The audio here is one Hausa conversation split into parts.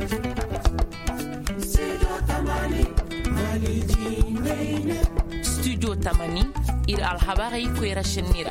Studio Tamani ir alhabari kwera shenira.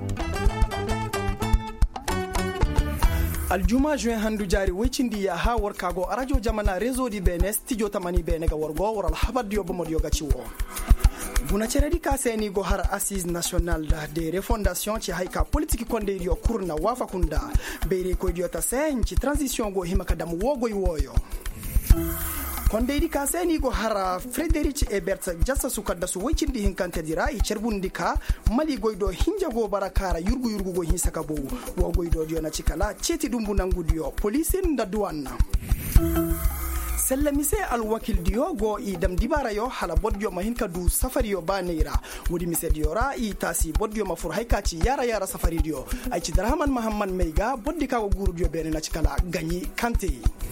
aljuma juin handu jari wecindi ya ha warkago radio jamana réseau di bene studio Tamani bene ga wargo war alhabadi yobo yoga ciwo guna ceredi ka seni go har assise nationale de refondation ci hayka politique konde yo kurna wafa kunda beere ko diota sen ci transition go himaka dam wogo woyo kondeidi ka seni go hara Frédéric Ebert jassa sukadda su wicindi hinkante dira i cerbundi ka mali goydo hinjago barakara yurgu go hinsaka bo wo goydo diona cikala ceti dumbu nangudiyo police nda duwanna sellamise alwakil diyo go i dam dibara yo hala bodjo mahinka du safari yo banira wodi mise diora i tasi bodjo mafur haykaci yara safari diyo ay ci Rahman Muhammad Meiga boddi ka go guru diyo benena cikala ganyi kante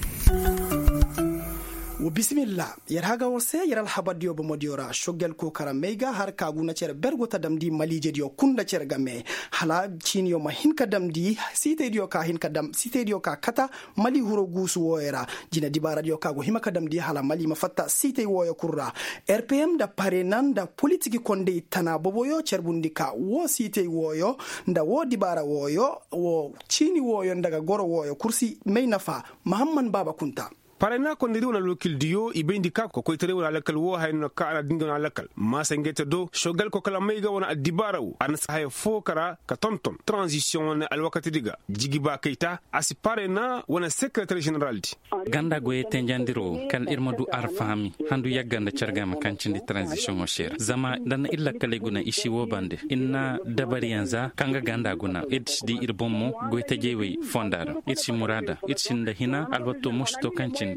وبسم يرهاغا ورسي يرال حباديو بموديورا شوغل كو كاراميغا هار كاغونا تير برغو تادم دي مالي جديو كوندا تير غامي حالا تشينيو ما هين كدام دي سيتي ديو كا هين كدام سيتي ديو كا كاتا مالي هورو غوسو ويرا جينا ديبارا ديو كاغو هيما كدام دي حالا مالي مفتا سيتي ويو كورا RPM دا بارينان دا بوليتيكي كوندي تانا بوبويو تشربونديكا و سيتي ويو ندا و ديبارا ويو و تشيني ويو ndaga goro ويو كرسي مينافا محمد بابا كونتا parena ko ndiri wona lokil diyo ibendi ka ko koytere wona lakal wo hayno ka ala dingona lakal ma sangete do shogal ko kala mayga wona adibaraw an sahay fokara ka tonton transition al wakati diga jigiba keita asi parena wona secrétaire général di ganda goye tenjandiro kal irmadu arfami handu yagganda cergama kancindi transition o cher zama dan illa kale guna ishi wo bande inna dabariyanza kanga ganda guna eddi irbommo goyte jewi fondara itsi murada itsi ndahina albatto musto kancindi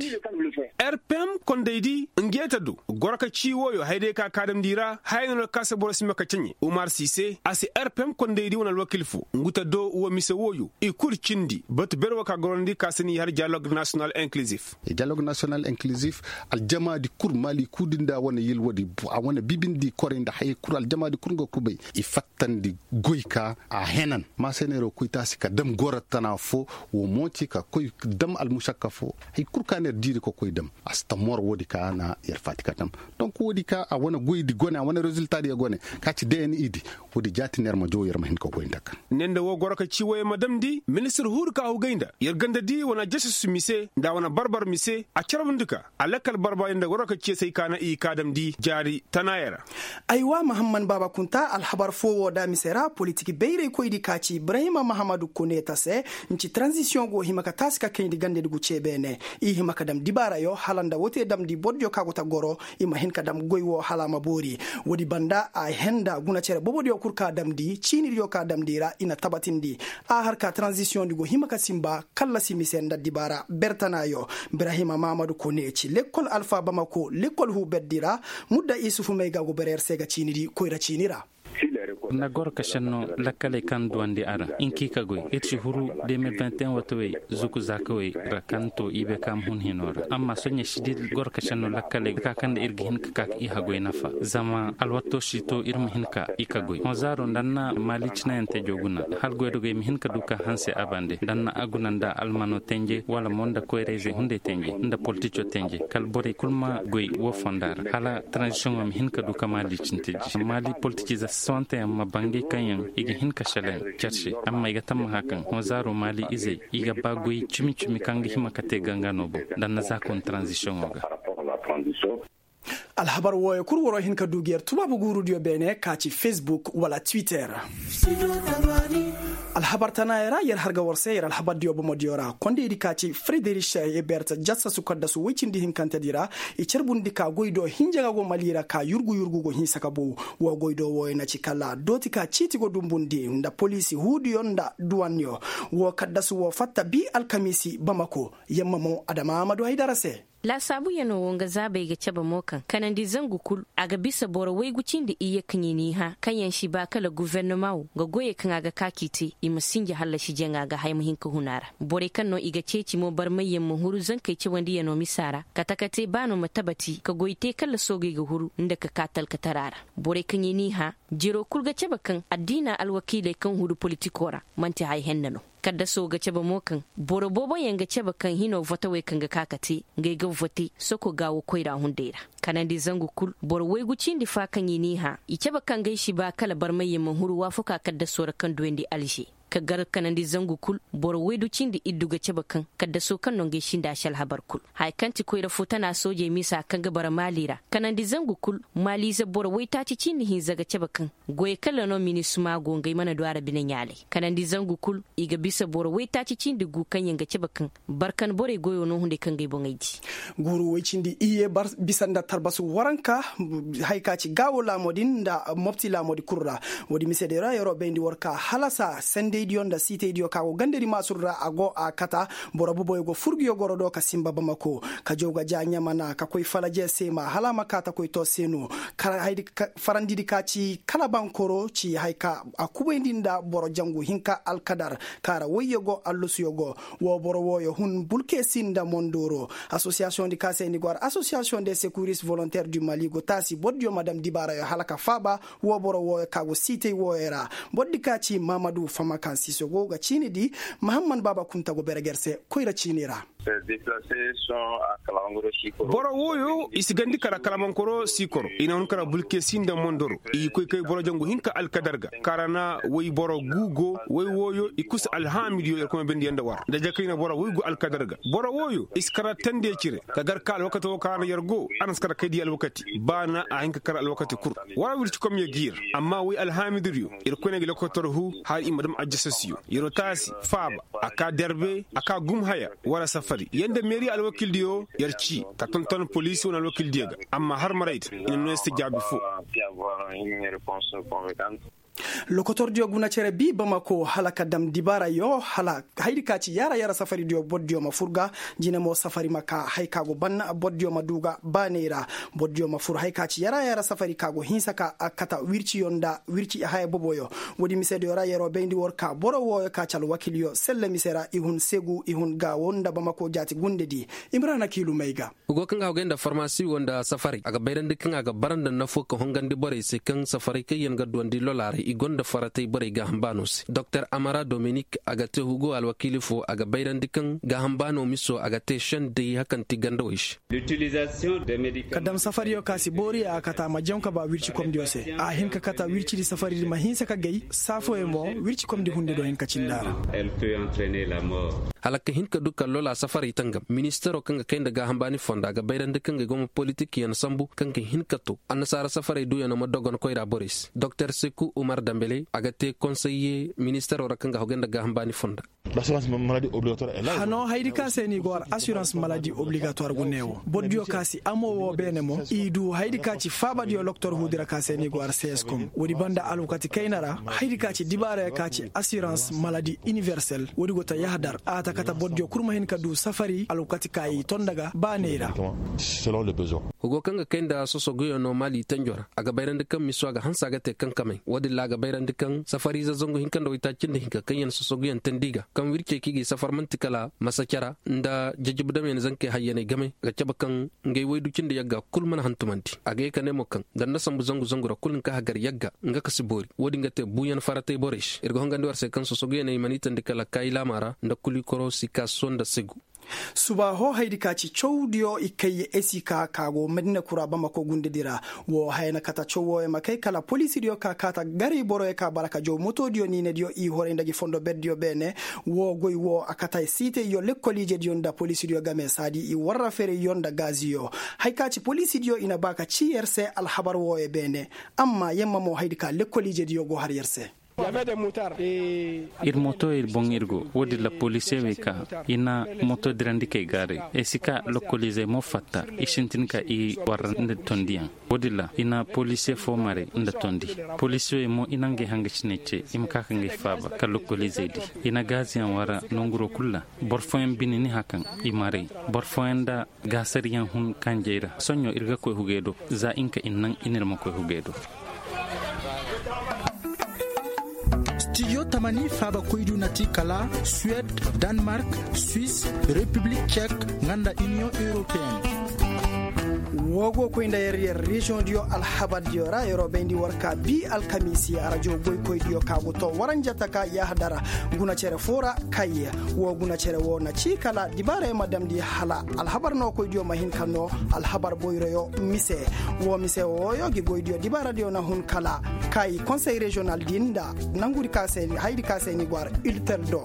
RPM kondeidi ngeta du goraka ciwo yo haide ka kadam dira hayno kasa borasi maka cenye Umar Sise asi RPM kondeidi wona wakilfu nguta do wo mise woyu e kurcindi bat berwa ka gorondi kasani har dialogue national inclusif dialogue national inclusif al jama di kur mali kudinda wona yel wodi a wona bibindi korenda hay kur al jama di kurgo kubay e fattandi goyka a henan ma senero kuitasi ka dam goratana fo wo moti ka koy dam al mushakka fo hay kurkaner diri ko koy dam asta mor wodi ka na yer fatika tam donc wodi ka a wona goydi gone a wona résultat di gone ka ci DN idi wodi jatiner ma jower ma hin ko goy ndaka nende wo goraka ci woye madam di ministre hurka hu gaynda yer ganda di wona jesus mise nda wona barbar mise a cerwandika alakal barba inda goraka ci sai kana i kadam di jari tanayera aywa Muhammad Baba Kunta alhabar fo woda misera politique beyre koydi kaci Ibrahima Mahamadou Koneta se nci transition go himaka taska kendi gande dugu cebene i himaka dam dibara yo halanda wote dam di bodjo kagota goro ima hen kadam goywo halama bori wodi banda a henda guna cere bobodio kurka dam di chini yo ka dam dira ina tabatindi a harka transition digo himaka simba kala simisenda dibara bertana yo Ibrahima Mamadou Koneci l'école Alpha Bamako l'école hu beddira mudda isufu mega go berer sega chini di koyra chinira na gorka shanno lakale kan duwandi ara inki kagoy etchi huru 2021 watwe zuku zakwe rakanto ibe kam hun hinora amma sonye shidil gorka shanno lakale ka kan irgi hinka ka i hagoy nafa zama alwatto shito irma hinka ikagoy hozaro danna malichna ente joguna halgoy doge mi hinka duka hanse abande danna agunanda almano tenje wala monda koyreje hunde tenje nda politico tenje kalbore kulma goy wo fondar hala transition am hinka duka malichinteji mali politiciza sonte amma bangi kanyan iga hinka shalen charshi amma iga tamma hakan hozaro mali ize iga bagoy chimi kangi himakate ganganobo danna zakon transition oga alhabar woye kurworo hinka dugiyar tubabu guru dio bene kaci Facebook wala Twitter alhabar tanayera yer harga warse yer alhabar dio bomodiora konde di kaci Frédéric Ebert jassa sukadda su wicindi hinkante dira e cerbundi ka goydo hinjaga go malira ka yurgu go hinsaka bo wo goydo woye na cikala doti ka citi go dumbundi nda police hudiyo nda duwanyo wo kadda su wo fatta bi alkamisi Bamako yamma mo Adama Amadou Haidara se la sabu yano wonga zabe ga ceba mokan kanan di zangu kul aga bisa bora wai gucin da iya kanyini ha kanyan shi ba kala gouvernement ga goye kan aga kakiti i musinji halla shi jenga ga haimuhin ka hunara bore kan no iga ceci mo bar mayyan mu huru zan kai ci wandi yano misara katakate bano matabati ka goyite kala soge ga huru inda ka katal ka tarara bore kanyini ha jiro kul ga ceba kan addina alwakile kan huru politikora manti hay hennano kadda so ga ceba mokan boro bobo yanga ceba kan hino vota we kan ga kakate ngai ga vote soko gawo koira hundeira kanan di zangu kul boro we gucin di fa kan yini ha i ceba kan gai shi ba kala bar mai yamman huru wa fuka kadda so kan duwendi alshi ka gar kanan di zangu kul boro we du cin di idduga ceba kan kadda so kan non gai shin da shal habar kul hay kanti koira futa na soje misa kan ga bar malira kanan di zangu kul mali za boro we ta ci cin hin zaga ceba kan goye kala no minisuma go ngai mana duara binan yale kanan di zangu kul iga bisa boro we ta ci cin di gu kan yanga ceba kan barkan bore goyo no hunde kan gai bongaidi guru we cin di iye bar bisanda tarbasu waranka hayka ci gawo la modin da mofti la modi kurra wodi misede ra yoro bendi worka halasa sende dion da site dio ka ganderi masurra ago akata borobo boy go furgiyo gorodo ka simba bamako ka joga janya mana ka koy falaje sema hala makata koy to senu kala haydi farandidi ka ci kala bankoro ci hayka akubendinda boro jangu hinka alkadar kara woyego allusuyogo wo boro woyo hun bulke sinda mondoro association di kaseni gor association des secouristes volontaires du Mali go tasi boddio madame Dibara yo halaka faba wo boro woyo kago site wo era boddi ka ci Mamadou Famakan Sisogo ga chini di Mahamman Baba Kunta go beregerse koira chinira boro woyo isigandi kara kalamankoro sikoro ina on kara bulke sinda mondoro i koy boro jangu hinka alkadarga karana woy boro gugo woy woyo ikus alhamidiyo yer ko bendi yanda war da jakina boro woy gu alkadarga boro woyo iskara tande cire kagar kal wakato kana yergo anas kara kadi al wakati bana a hinka kara al wakati kur wara wirti kom ye gir amma woy alhamidiyo yer ko negi lokotor hu har imadam ajjasasiyo yero tasi faba aka derbe aka gum haya wala safari yanda meri al wakil diyo yarci ka tonton police wona wakil diga amma har marait ina no istijabi fu lokotor dio guna cere bi Bamako halaka dam Dibara yo hala haydi kaci yara safari dio boddio ma furga jina mo safari maka haykago banna boddio ma duga banera boddio ma fur haykaci yara safari kago hinsaka akata wirci yonda wirci hay boboyo wodi misedo yara yero bendi worka boro woyo kacal wakilio selle misera ihun segu ihun ga wonda Bamako jati gundedi Imrana Kilu Maiga ugo kan gawgenda pharmacie wonda safari aga bayran kan aga baranda nafo ko hongandi bore se kan safari kayen ga dondi lolare igonda faratay bore ga hambanos Dr Amara Dominique agate hugo alwakili fo aga bayrandikan ga hambano miso agate shande hakan tigandoish l'utilisation des médicaments kadam safari yo kasi bori akata majonka ba wirci kom diose a hinka kata wirci di safari di mahinsa ka gay safo e mo wirci kom di hunde do hinka cindara elle peut entraîner la mort halaka hinka dukkan lola safari tangam ministero kanga kenda ga hambani fonda ga bayrandikan ga gomo politique yan sambu kanga hinka to annasara safari du yana madogon koira Boris Dr Sekou Umar Dambele agate conseiller ministère ora kanga hogenda ga hambani fonda l'assurance maladie obligatoire est là hano haydi kaseni gor assurance maladie obligatoire gunewo boddio kasi amo wo benemo idu haydi kaci fabadio docteur hudira kaseni gor CSCOM wodi banda alukati kainara haydi kaci Dibara kaci assurance maladie universelle wodi gota yahdar ata kata boddio kurma hen kadu safari alukati kai tondaga banera selon le besoin hugo kanga kenda sosogo no Mali tanjora aga bayrandikan miso aga hansa ga te kankamai wodi laga bayrandikan safari za zongo hinkando itacinde hinka kayen sosogo yan tendiga kan wirke kigi safar mantikala masakara nda jajibdam yan zanke hayyane game ga cabakan ngay waydu cinde yagga kulman hantumanti aga kane mokan dan nasambu zongo zongura kulin ka hagar yagga nga kasibori wodi ngate buyan faratay borish irgo hongandi warse kan sosogo yan manitande kala kayla mara nda kuli koro sika sonda segu suba ho haydi kaci chowdio ikaye esika kago medina kura Bamako gundedira wo hayna kata chowo e makay kala police dio ka kata gari boro e ka baraka jo moto dio ni ne dio i hore ndagi fondo beddio bene wo goy wo akata site yo lekkolije dio nda police dio game sadi i warra fere yonda gazio hay kaci police dio ina baka CRC al habar wo e bene amma yemma mo haydi ka lekkolije dio go har yerse ir moto ir bongirgo wodi la police weka ina moto dirandi ke gare esika localize mo fatta ishintin ka i warande tondian wodi la ina police fo mare nda tondi police mo inange hangachneche imka kange faba ka localize di ina gazian wara nonguro kulla borfoen binini hakan i mare borfoen da gasarian hun kanjeira sonyo irga ko hugedo za inka innan inirma ko hugedo Studio Tamani Faba Koidu Nati Kala, Suède, Danemark, Suisse, République tchèque, Nganda Union Européenne. wogo ko inda yer region dio alhabad dio ra yoro bendi warka bi alkamisi arajo boy koy dio kago to waranjata ka ya hadara guna cere fora kay wo guna cere wo na cikala dibare madam di hala alhabar no koy dio mahin kanno alhabar boy royo mise wo yogi boy dio dibara dio na hun kala kay conseil régional dinda nanguri kaseni haydi kaseni gwar ilterdo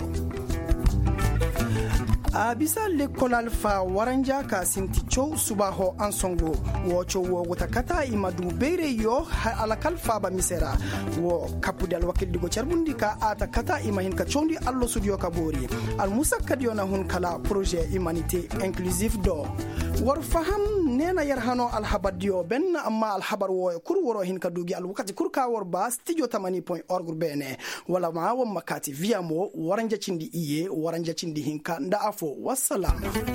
abisa l'école alpha waranja ka sinti chow subaho ansongo wo chow wo gutakata imadu bere yo ala kalfa ba misera wo kapudal wakil digo charbundi ka ata kata imahin ka chondi allo studio kabori al musakkad yo na hun kala projet humanité inclusive do war faham nena yarhano al habadio ben amma al habar wo kur woro hin ka dugi al wakati kur ka wor ba studio 80.org bene wala ma wa makati via mo waranja cindi iye waranja cindi hinka nda afo wassalam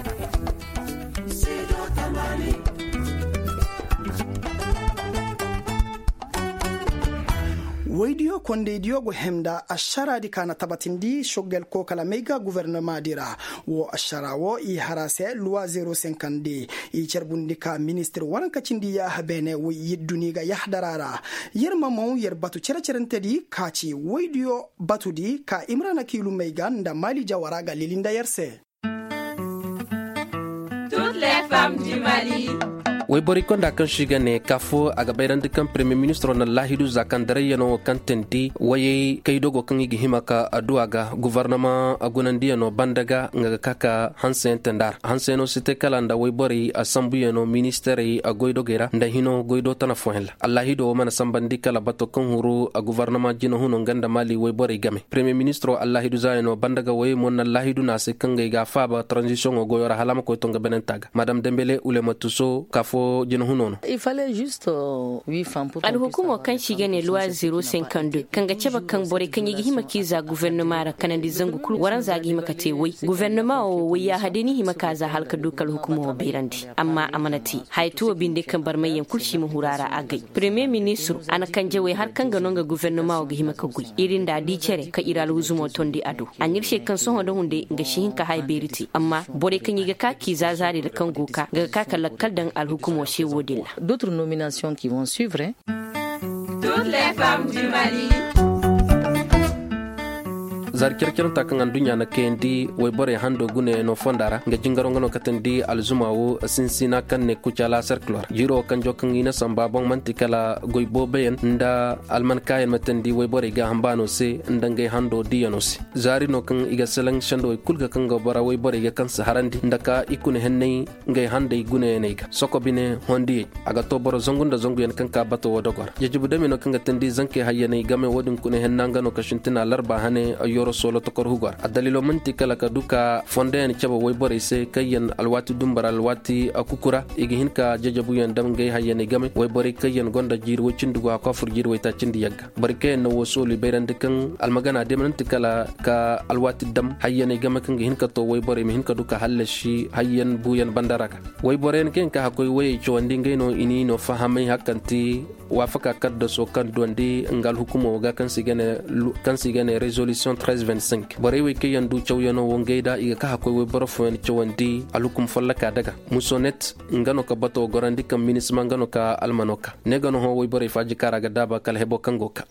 waydiyo konde diogo hemda ashara di kana tabatindi shogel ko kala mega gouvernement dira wo ashara wo i harase loi 050 i cerbundi ka ministre waranka cindi ya habene wo yidduni ga yahdarara yerma mo yer batu cercerente di kaci waydiyo batudi ka imrana kilu mega nda mali jawara ga lilinda yerse toutes les femmes du Mali. way bori konda kan shigane kafo aga bayrande kan premier ministre na lahidu zakan dare yano kan tenti waye kay dogo kan igi himaka aduaga gouvernement agunandi yano bandaga ngaga kaka hansen tendar hanseno site kalanda way bori asambu yano ministeri agoydogera nda hino goydo tana fohel allahido mana sambandi kala bato kan huru a gouvernement jino huno nganda mali way bori game premier ministre allahidu zayano bandaga way mon allahidu na se kan ga faba transition o goyora halama ko tonga benentaga madame Dembele ulema tuso kafo il fallait juste 8 femmes pour al hukumo kan shiga ne loi 052 kan ga ceba kan bore kan yi himaki za gouvernement ra kan di zangu kul waran zagi makate wai gouvernement o wai ya hadeni himaka za halka dukal hukumo birandi amma amanati haitu binde kan bar mai yan kulshi mu hurara agai premier ministre ana kan je wai har kan ga nonga gouvernement o ga himaka gui irin da di cere ka iral huzumo tondi ado anirshe kan so hondo hunde ga shi hinka hay beriti amma bore kan yi ga kaki za zari da kan goka ga kaka lakkal dan al d'autres nominations qui vont suivre. Toutes les femmes du Mali. zarkirkir takan an dunya na kendi way bore hando gune no fondara nga jingaro ngono katandi alzumawo sinsina kan ne kuchala circular jiro kan jokan ina samba bon mantikala goy boben nda alman kayen matandi way bore ga hambano se ndange hando dianos zari no kan iga selang shando kulga kan go bara way bore ga kan saharandi ndaka ikune henne ngay hande gune neiga soko bine hondi aga to boro zongunda zongu yen kan ka bato wodogor jejibu demi no kan gatandi zanke hayene game wodun kune hennanga no kashintina larba hane ayo solo tokor hugar adalilo mantika la kaduka fonden chaba way bore se kayen alwati dumbara alwati akukura igi hinka jajabu yan dam ngay hayene game way bore kayen gonda jir wocindugo ko fur jir way ta cindi yagga barke no wosoli beyrande kan almagana demantika la ka alwati dam hayene game kan hinka to way bore mi hinka duka halashi hayen buyan bandaraka way bore en ken ka hakoy way chowandi ngay no ini no fahamay hakanti wafaka kaddo so kan dondi ngal hukumo ga kan sigene resolution 1325 bore we ke yandu chowyano wongeida iga ka hakoy we borofo en chowandi alukum follaka daga musonet ngano ka bato gorandi kam minisma ngano ka almanoka negano ho we bore faji karaga daba kala hebo kangoka